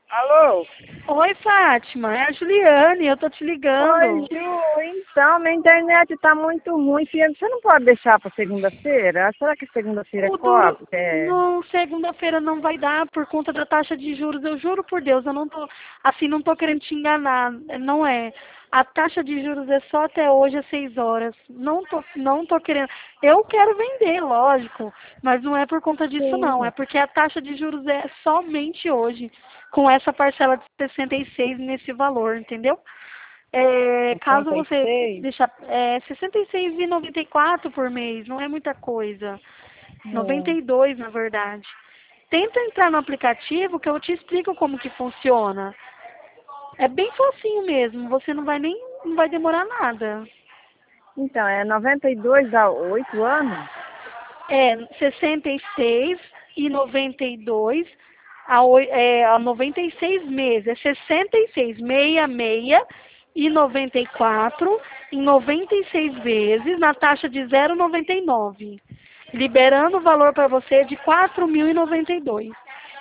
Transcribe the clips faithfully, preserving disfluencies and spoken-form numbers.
Alô? Oi, Fátima, é a Juliane, eu tô te Oi, ligando. Ju. Então, minha internet tá muito ruim, filha. Você não pode deixar pra segunda-feira? Será que segunda-feira é O duro, cobre? É... não, segunda-feira não vai dar por conta da taxa de juros. Eu juro por Deus, eu não tô, assim, não tô querendo te enganar, não é. A taxa de juros é só até hoje às seis horas. Não tô, não tô querendo. Eu quero vender, lógico, mas não é por conta disso não. É Sim. porque a taxa de juros é somente hoje, com essa parcela de sessenta e seis nesse valor, entendeu? É, caso sessenta e você seis? deixar é, sessenta e seis e noventa e quatro por mês, não é muita coisa. noventa É. e dois na verdade. Tenta entrar no aplicativo que eu te explico como que funciona. É bem facinho mesmo, você não vai nem não vai demorar nada. Então, é noventa e dois a oito anos? É sessenta e seis e noventa e dois a, oi- é, a noventa e seis meses. É sessenta e seis, meia, meia e noventa e quatro em noventa e seis vezes na taxa de zero vírgula noventa e nove, liberando o valor para você de quatro mil e noventa e dois.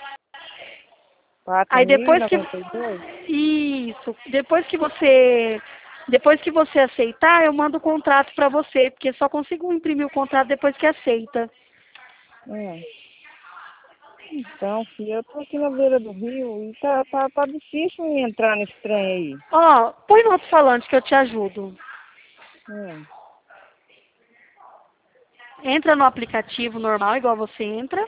quatro Aí mil e depois que noventa e dois? isso, depois que você depois que você aceitar, eu mando o contrato para você, porque só consigo imprimir o contrato depois que aceita. É. Então, filha, eu tô aqui na beira do rio e tá, tá, tá difícil me entrar nesse trem aí. Ó, põe no alto-falante que eu te ajudo. É. Entra no aplicativo normal, igual você entra.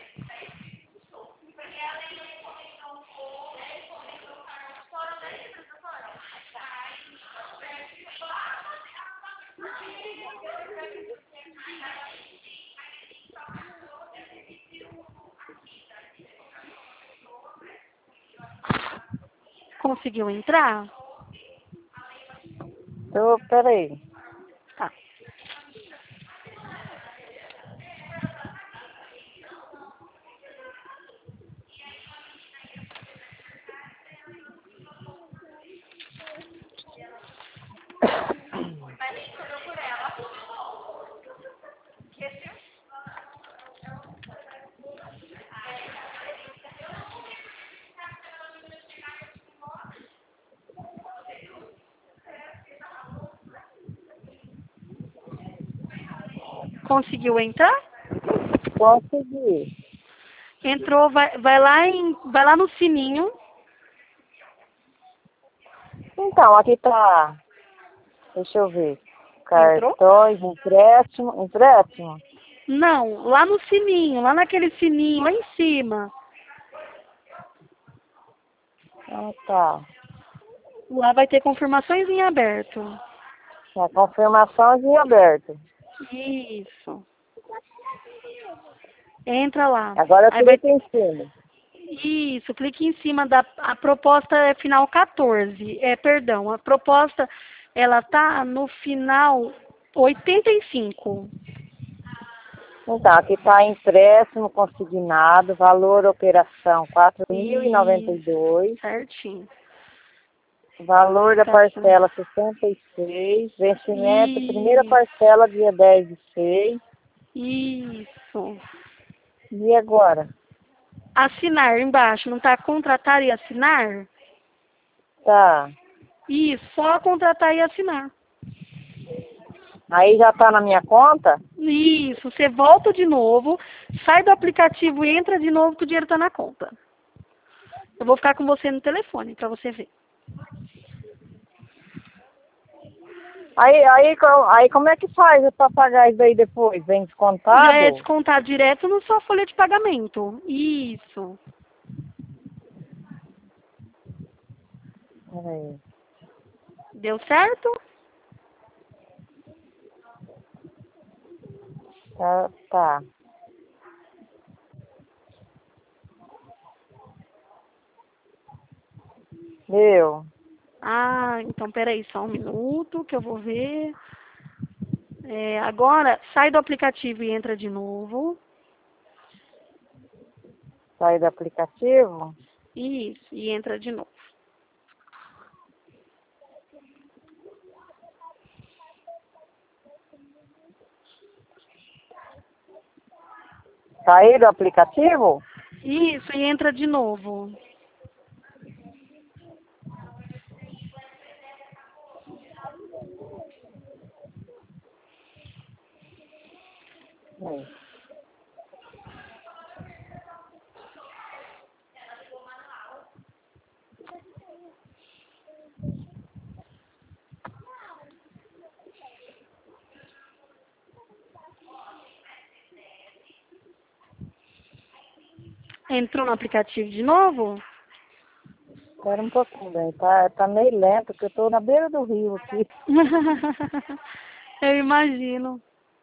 Conseguiu entrar? Tô, peraí. Tá. Conseguiu entrar? Consegui. Entrou, vai, vai lá em, vai lá no sininho. Então, aqui tá. Deixa eu ver. Entrou? Cartões, empréstimo, empréstimo. Não, lá no sininho, lá naquele sininho, lá em cima. Ah, tá. Lá vai ter confirmações em aberto. A confirmação em aberto. Isso. Entra lá. Agora eu Aí vai. clico em cima. Isso, clique em cima da. A proposta é final quatorze. É, perdão, a proposta ela tá no final oitenta e cinco. Então, aqui está empréstimo consignado, valor operação quatro mil e noventa e Isso, dois, certinho. valor da Certinho. parcela sessenta e seis, vencimento, primeira Isso, parcela dia dez de seis. isso. E agora? Assinar embaixo, não tá contratar e assinar? Tá. Isso, só contratar e assinar. Aí já está na minha conta? Isso, você volta de novo, sai do aplicativo e entra de novo que o dinheiro tá na conta. Eu vou ficar com você no telefone para você ver. Aí, aí, co- aí como é que faz para pagar isso aí depois? Vem Já é descontado? descontar direto na sua folha de pagamento. Isso. Peraí. Deu certo? Tá, tá. Deu. Ah, então peraí só um minuto que eu vou ver. É, agora, sai do aplicativo e entra de novo. Sair do aplicativo? Isso, e entra de novo. Sair do aplicativo? Isso, e entra de novo. É. Entrou no aplicativo de novo? Espera um pouquinho, bem. Tá, tá meio lento, porque eu tô na beira do rio aqui. Eu imagino.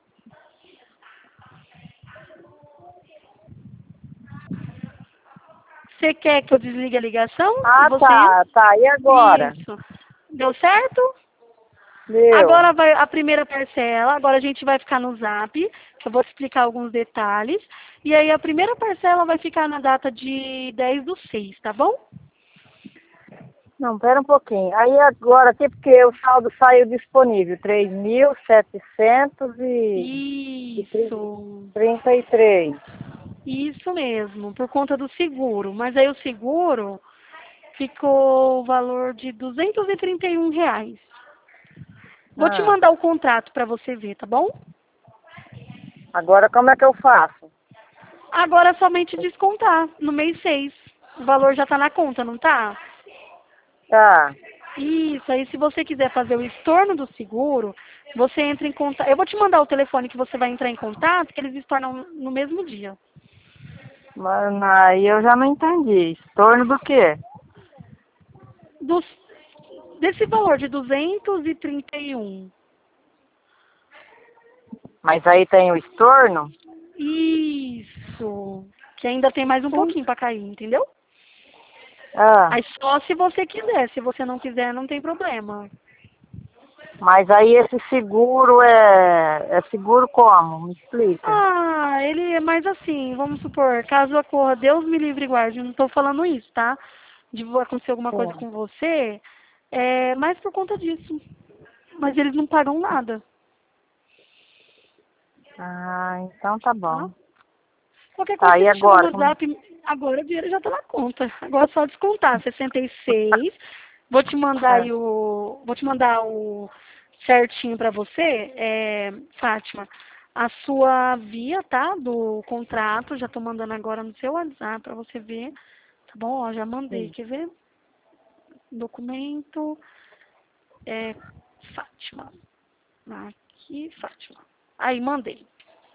Você quer que eu desligue a ligação? Ah, E você tá, entra? tá. E agora? Isso. Deu certo? Deu. Agora vai a primeira parcela, agora a gente vai ficar no Zap, que eu vou te explicar alguns detalhes. E aí a primeira parcela vai ficar na data de dez do seis, tá bom? Não, pera um pouquinho. Aí agora aqui, porque o saldo saiu disponível, três mil setecentos e Isso. trinta e três. Isso mesmo, por conta do seguro. Mas aí o seguro ficou o valor de duzentos e trinta e um reais. Vou te Ah, mandar o contrato para você ver, tá bom? agora como é que eu faço? Agora é somente descontar no mês seis. O valor já está na conta, não tá? Tá, Isso, aí se você quiser fazer o estorno do seguro, você entra em contato. Eu vou te mandar o telefone que você vai entrar em contato, que eles estornam no mesmo dia. mas aí eu já não entendi. Estorno do quê? Dos, desse valor de duzentos e trinta e um. Mas aí tem o estorno? Isso. Que ainda tem mais um Sim. pouquinho para cair, entendeu? Ah, Aí só se você quiser. Se você não quiser, não tem problema. mas aí esse seguro é, é seguro como? Me explica. Ah, ele é mais assim, vamos supor, caso ocorra, Deus me livre e guarde, eu não estou falando isso, tá? De acontecer alguma coisa Sim. com você, é mais por conta disso. Mas eles não pagam nada, Ah, então tá tá? bom. Qualquer coisa Tá, você e me chama agora? no Como- WhatsApp, agora o dinheiro já tá na conta. Agora é só descontar, sessenta e seis. Vou te mandar Ah, aí o. Vou te mandar o certinho pra você, é, Fátima. A sua via, tá? Do contrato, já tô mandando agora no seu WhatsApp pra você ver. Tá bom? Ó, já mandei, sim. quer ver? Documento. É, Fátima. Aqui, Fátima. Aí, mandei.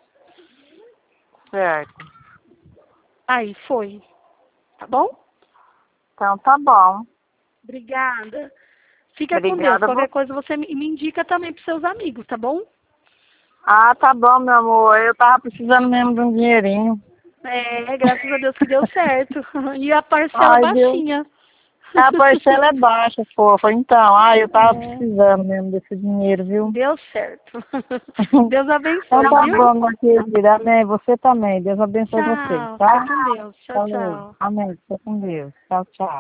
Certo. Aí, foi. Tá bom? Então tá bom. Obrigada. Fica com Deus. Obrigada. Qualquer vo- coisa você me me indica também para seus amigos, tá bom? Ah, tá bom, meu amor. Eu tava precisando mesmo de um dinheirinho. É, graças a Deus que deu certo. E a parcela Ai, Deus. baixinha. A parcela é baixa, fofa. Então, ai, eu tava É, precisando mesmo desse dinheiro, viu? deu certo. Deus Então abençoe, tá viu? bom, minha querida. Amém. Você também. Deus abençoe você, Tchau. Fica tá? com Deus. Tchau, Falou. tchau. Amém. Fica com Deus. Tchau, tchau.